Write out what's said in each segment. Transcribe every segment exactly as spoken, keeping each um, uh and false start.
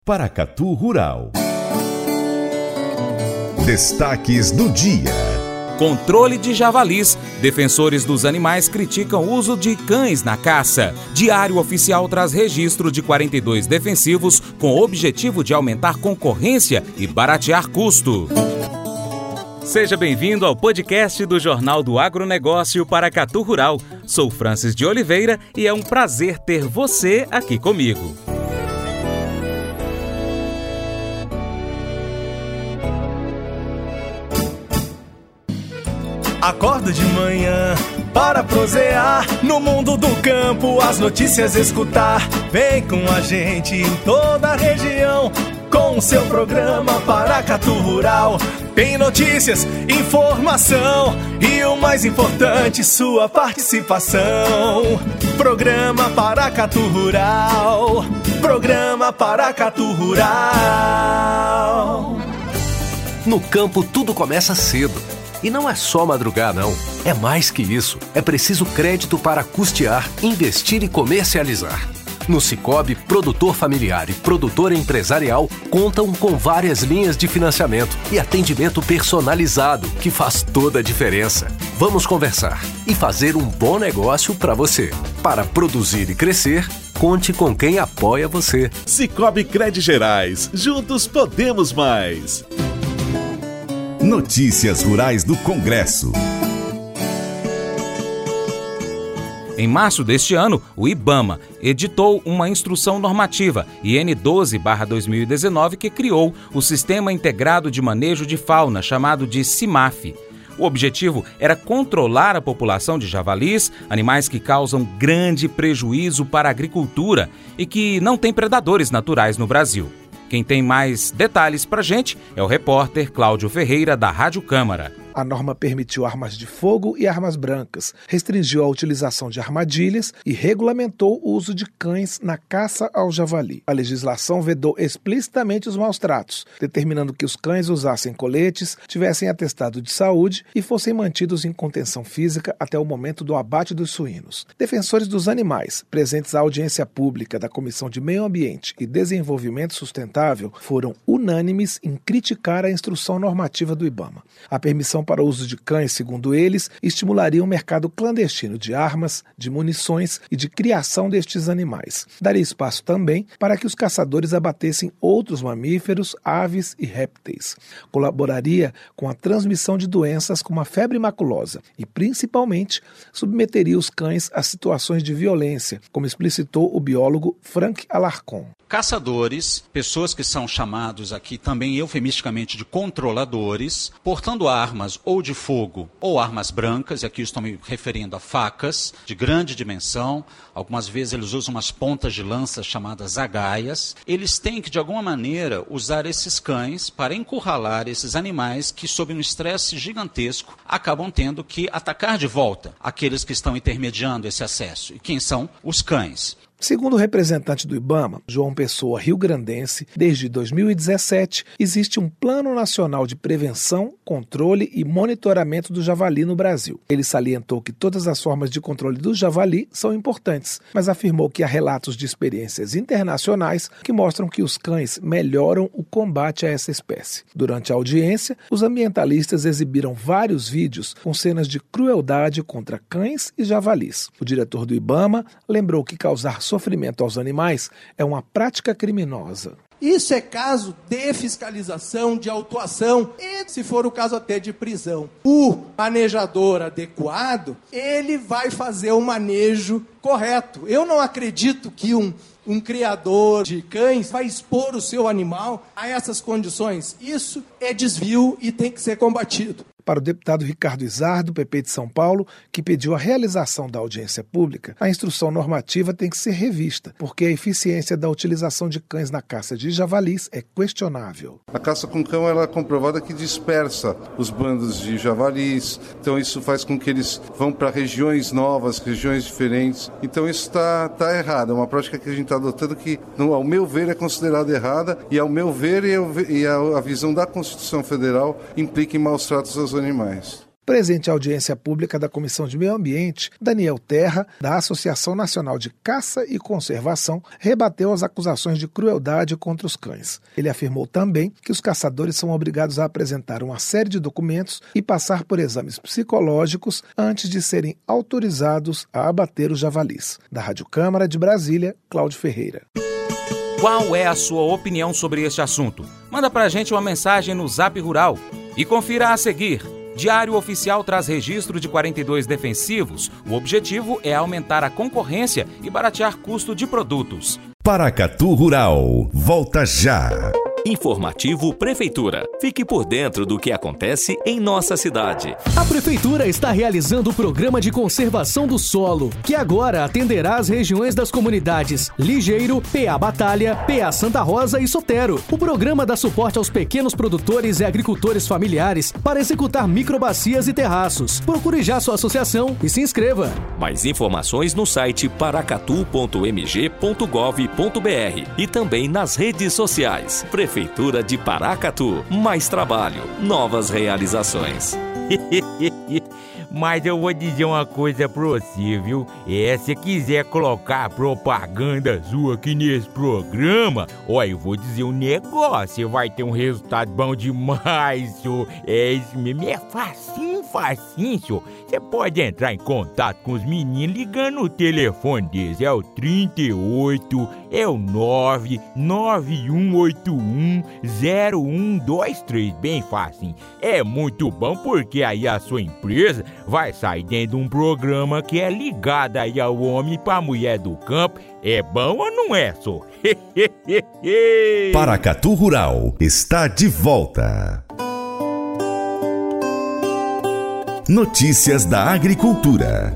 Paracatu Rural. Destaques do dia. Controle de javalis. Defensores dos animais criticam o uso de cães na caça. Diário Oficial traz registro de quarenta e dois defensivos com o objetivo de aumentar concorrência e baratear custo. Seja bem-vindo ao podcast do Jornal do Agronegócio Paracatu Rural. Sou Francis de Oliveira e é um prazer ter você aqui comigo. Acordo de manhã para prosear no mundo do campo, as notícias escutar. Vem com a gente em toda a região com o seu programa Paracatu Rural. Tem notícias, informação e o mais importante, sua participação. Programa Paracatu Rural. Programa Paracatu Rural. No campo tudo começa cedo. E não é só madrugar, não. É mais que isso. É preciso crédito para custear, investir e comercializar. No Sicoob, produtor familiar e produtor empresarial contam com várias linhas de financiamento e atendimento personalizado, que faz toda a diferença. Vamos conversar e fazer um bom negócio para você. Para produzir e crescer, conte com quem apoia você. Sicoob Crédito Gerais. Juntos podemos mais. Notícias Rurais do Congresso. Em março deste ano, o IBAMA editou uma instrução normativa, I N doze barra dois mil e dezenove, que criou o Sistema Integrado de Manejo de Fauna, chamado de CIMAF. O objetivo era controlar a população de javalis, animais que causam grande prejuízo para a agricultura e que não têm predadores naturais no Brasil. Quem tem mais detalhes pra gente é o repórter Cláudio Ferreira, da Rádio Câmara. A norma permitiu armas de fogo e armas brancas, restringiu a utilização de armadilhas e regulamentou o uso de cães na caça ao javali. A legislação vedou explicitamente os maus-tratos, determinando que os cães usassem coletes, tivessem atestado de saúde e fossem mantidos em contenção física até o momento do abate dos suínos. Defensores dos animais, presentes à audiência pública da Comissão de Meio Ambiente e Desenvolvimento Sustentável, foram unânimes em criticar a instrução normativa do IBAMA. A permissão para o uso de cães, segundo eles, estimularia um mercado clandestino de armas, de munições e de criação destes animais. Daria espaço também para que os caçadores abatessem outros mamíferos, aves e répteis. Colaboraria com a transmissão de doenças como a febre maculosa e, principalmente, submeteria os cães a situações de violência, como explicitou o biólogo Frank Alarcon. Caçadores, pessoas que são chamados aqui também eufemisticamente de controladores, portando armas ou de fogo ou armas brancas, e aqui estou me referindo a facas de grande dimensão, algumas vezes eles usam umas pontas de lança chamadas agaias. Eles têm que, de alguma maneira, usar esses cães para encurralar esses animais que, sob um estresse gigantesco, acabam tendo que atacar de volta aqueles que estão intermediando esse acesso. E quem são? Os cães. Segundo o representante do IBAMA, João Pessoa Riograndense, desde dois mil e dezessete existe um Plano Nacional de Prevenção, Controle e Monitoramento do Javali no Brasil. Ele salientou que todas as formas de controle do javali são importantes, mas afirmou que há relatos de experiências internacionais que mostram que os cães melhoram o combate a essa espécie. Durante a audiência, os ambientalistas exibiram vários vídeos com cenas de crueldade contra cães e javalis. O diretor do IBAMA lembrou que causar sofrimento aos animais é uma prática criminosa. Isso é caso de fiscalização, de autuação e, se for o caso, até de prisão. O manejador adequado, ele vai fazer o manejo correto. Eu não acredito que um, um criador de cães vai expor o seu animal a essas condições. Isso é desvio e tem que ser combatido. Para o deputado Ricardo Izar, do P P de São Paulo, que pediu a realização da audiência pública, a instrução normativa tem que ser revista, porque a eficiência da utilização de cães na caça de javalis é questionável. A caça com cão ela é comprovada que dispersa os bandos de javalis, então isso faz com que eles vão para regiões novas, regiões diferentes. Então isso está tá errado, é uma prática que a gente está adotando que, ao meu ver, é considerada errada e, ao meu ver, e a, a visão da Constituição Federal implica em maus tratos aos animais. Presente à audiência pública da Comissão de Meio Ambiente, Daniel Terra, da Associação Nacional de Caça e Conservação, rebateu as acusações de crueldade contra os cães. Ele afirmou também que os caçadores são obrigados a apresentar uma série de documentos e passar por exames psicológicos antes de serem autorizados a abater os javalis. Da Rádio Câmara de Brasília, Cláudio Ferreira. Qual é a sua opinião sobre este assunto? Manda pra gente uma mensagem no Zap Rural. E confira a seguir. Diário Oficial traz registro de quarenta e dois defensivos. O objetivo é aumentar a concorrência e baratear custo de produtos. Paracatu Rural, volta já! Informativo Prefeitura. Fique por dentro do que acontece em nossa cidade. A Prefeitura está realizando o Programa de Conservação do Solo, que agora atenderá as regiões das comunidades Ligeiro, P A Batalha, P A Santa Rosa e Sotero. O programa dá suporte aos pequenos produtores e agricultores familiares para executar microbacias e terraços. Procure já sua associação e se inscreva. Mais informações no site paracatu ponto m g ponto gov ponto b r e também nas redes sociais. Prefeitura de Paracatu. Mais trabalho, novas realizações. Mas eu vou dizer uma coisa pra você, viu? É, se quiser colocar propaganda sua aqui nesse programa, ó, eu vou dizer um negócio, você vai ter um resultado bom demais, senhor. É isso mesmo, é facinho, facinho, senhor. Você pode entrar em contato com os meninos ligando o telefone deles, é o trinta e oito, é o nove nove um oito um zero um dois três, bem facinho. É muito bom porque aí a sua empresa vai sair dentro de um programa que é ligado aí ao homem para a mulher do campo. É bom ou não é, só? Paracatu Rural está de volta. Notícias da Agricultura.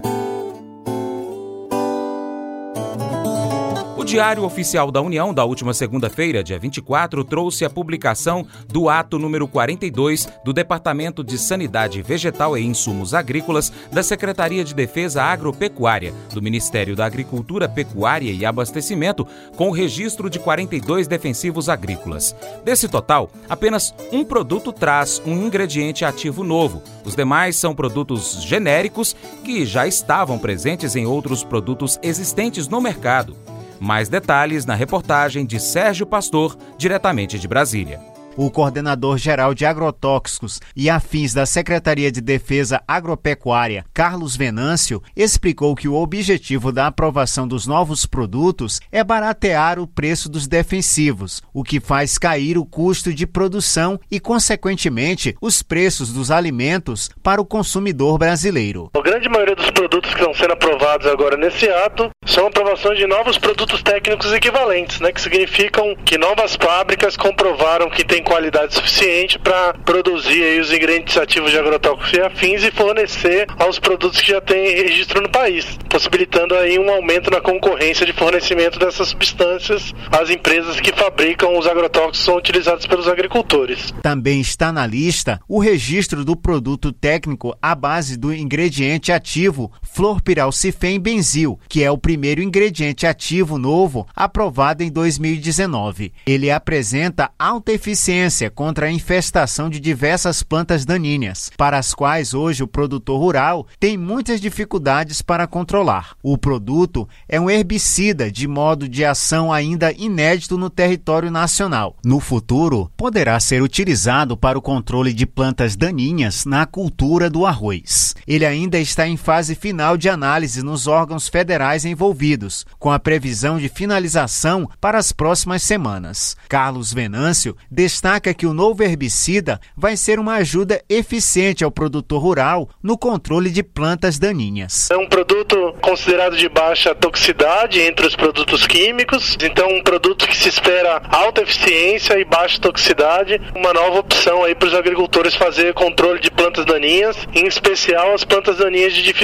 O Diário Oficial da União, da última segunda-feira, dia vinte e quatro, trouxe a publicação do ato número quarenta e dois do Departamento de Sanidade Vegetal e Insumos Agrícolas da Secretaria de Defesa Agropecuária, do Ministério da Agricultura, Pecuária e Abastecimento, com o registro de quarenta e dois defensivos agrícolas. Desse total, apenas um produto traz um ingrediente ativo novo. Os demais são produtos genéricos que já estavam presentes em outros produtos existentes no mercado. Mais detalhes na reportagem de Sérgio Pastor, diretamente de Brasília. O coordenador-geral de agrotóxicos e afins da Secretaria de Defesa Agropecuária, Carlos Venâncio, explicou que o objetivo da aprovação dos novos produtos é baratear o preço dos defensivos, o que faz cair o custo de produção e, consequentemente, os preços dos alimentos para o consumidor brasileiro. A grande maioria dos produtos que estão sendo aprovados agora nesse ato são aprovações de novos produtos técnicos equivalentes, né, que significam que novas fábricas comprovaram que tem qualidade suficiente para produzir aí os ingredientes ativos de agrotóxicos e afins e fornecer aos produtos que já têm registro no país, possibilitando aí um aumento na concorrência de fornecimento dessas substâncias às empresas que fabricam os agrotóxicos que são utilizados pelos agricultores. Também está na lista o registro do produto técnico à base do ingrediente ativo fluorpiralcifenbenzil, que é o primeiro ingrediente ativo novo aprovado em dois mil e dezenove. Ele apresenta alta eficiência contra a infestação de diversas plantas daninhas, para as quais hoje o produtor rural tem muitas dificuldades para controlar. O produto é um herbicida de modo de ação ainda inédito no território nacional. No futuro, poderá ser utilizado para o controle de plantas daninhas na cultura do arroz. Ele ainda está em fase final de análise nos órgãos federais envolvidos, com a previsão de finalização para as próximas semanas. Carlos Venâncio destaca que o novo herbicida vai ser uma ajuda eficiente ao produtor rural no controle de plantas daninhas. É um produto considerado de baixa toxicidade entre os produtos químicos, então um produto que se espera alta eficiência e baixa toxicidade, uma nova opção aí para os agricultores fazer controle de plantas daninhas, em especial as plantas daninhas de difícil controle.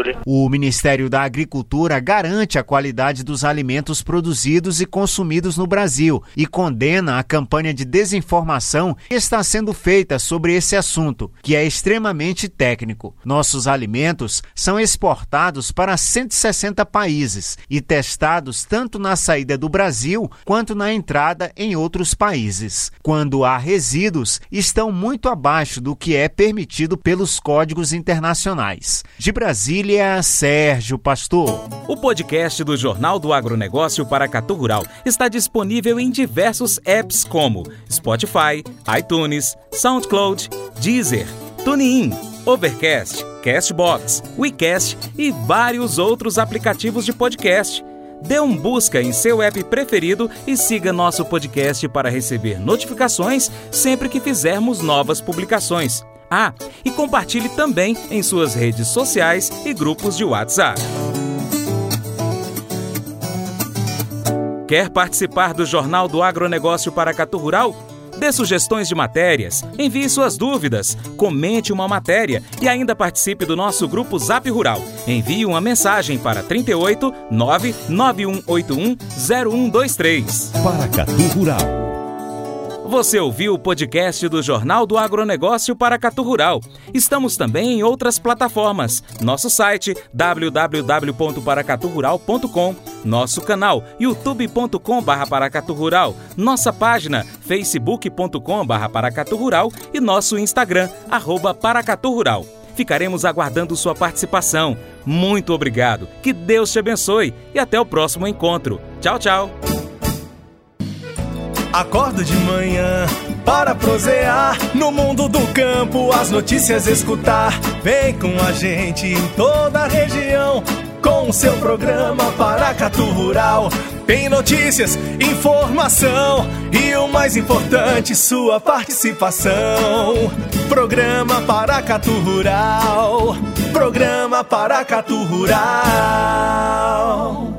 Yuri. O Ministério da Agricultura garante a qualidade dos alimentos produzidos e consumidos no Brasil e condena a campanha de desinformação que está sendo feita sobre esse assunto, que é extremamente técnico. Nossos alimentos são exportados para cento e sessenta países e testados tanto na saída do Brasil quanto na entrada em outros países. Quando há resíduos, estão muito abaixo do que é permitido pelos códigos internacionais. De Brasília, Sérgio Pastor. O podcast do Jornal do Agronegócio Paracatu Rural está disponível em diversos apps como Spotify, iTunes, SoundCloud, Deezer, TuneIn, Overcast, Castbox, WeCast e vários outros aplicativos de podcast. Dê um busca em seu app preferido e siga nosso podcast para receber notificações sempre que fizermos novas publicações. Ah, e compartilhe também em suas redes sociais e grupos de WhatsApp. Quer participar do Jornal do Agronegócio Paracatu Rural? Dê sugestões de matérias, envie suas dúvidas, comente uma matéria e ainda participe do nosso grupo Zap Rural. Envie uma mensagem para trinta e oito, nove nove um oito um, zero um dois três. Paracatu Rural. Você ouviu o podcast do Jornal do Agronegócio Paracatu Rural. Estamos também em outras plataformas. Nosso site w w w ponto paracatu rural ponto com, nosso canal youtube ponto com barra paracatu rural, nossa página facebook ponto com barra paracatu rural e nosso Instagram, arroba paracatu rural. Ficaremos aguardando sua participação. Muito obrigado, que Deus te abençoe e até o próximo encontro. Tchau, tchau. Acordo de manhã para prosear no mundo do campo, as notícias escutar. Vem com a gente em toda a região com o seu programa Paracatu Rural. Tem notícias, informação e o mais importante, sua participação. Programa Paracatu Rural. Programa Paracatu Rural.